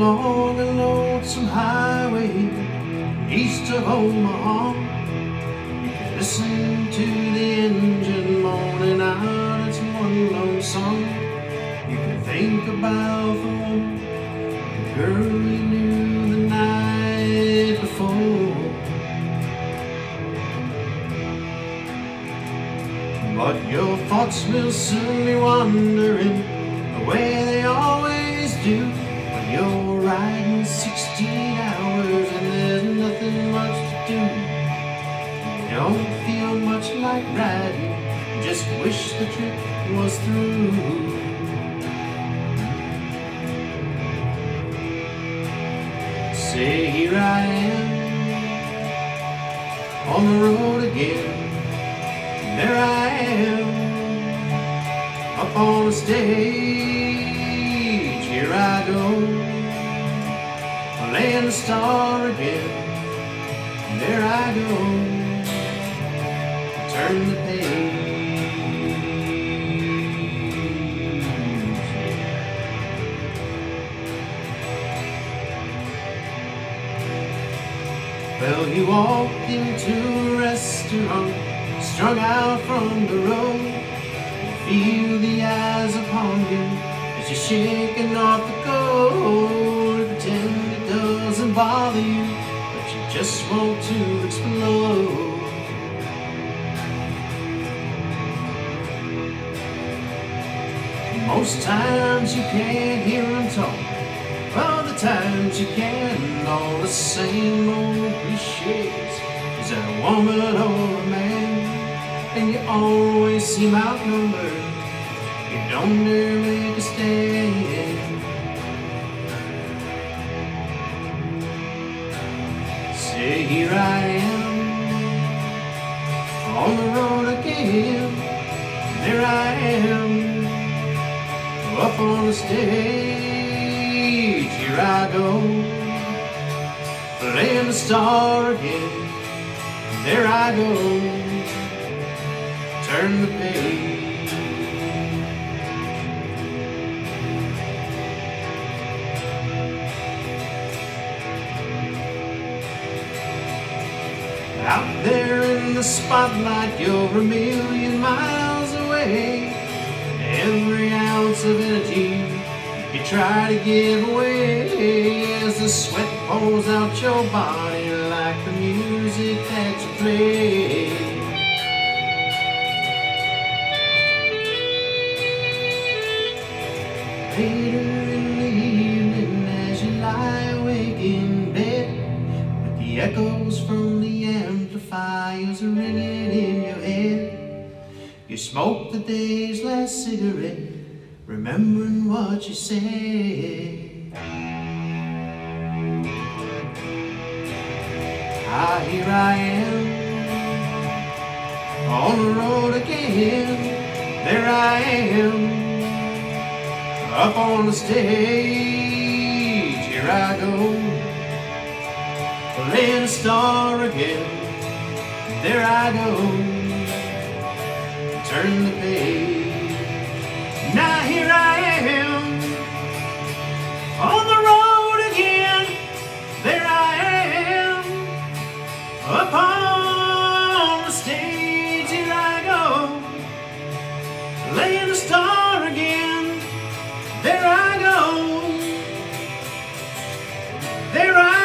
long and lonesome highway east of Omaha. You can listen to the engine moaning out its one lone song. You can think about the woman, the girl you knew the night before. But your thoughts will soon be wandering the way they always do when you're riding 16 hours and there's nothing much to do. You don't feel much like riding, you just wish the trip was through. Say, here I am on the road again. There I am, up on the stage. Here I go, laying the star again. There I go, turn the page. Well, you walk into a restaurant, strung out from the road. You feel the eyes upon you as you're shaking off the cold. You pretend it doesn't bother you, but you just want to explode. Most times you can't hear them talk, other times you can. All the same old cliches. Is that a woman or a man? And you always seem outnumbered. You don't dare make a stand. Say, here I am on the road again. There I am, up on the stage. Here I go, playing the star again. There I go, turn the page. Out there in the spotlight, you're a million miles away. Every ounce of energy you try to give away as the sweat pours out your body like the music that you play. Later in the evening as you lie awake in bed, with the echoes from the amplifiers ringing in your head, you smoke the day's last cigarette, remembering what you said. Here I am on the road again. There I am, up on the stage. Here I go, playing a star again. There I go, turn the page. Now here I am on the road again. There I am, up on the stage. Here I go, laying the star again. There I go, there I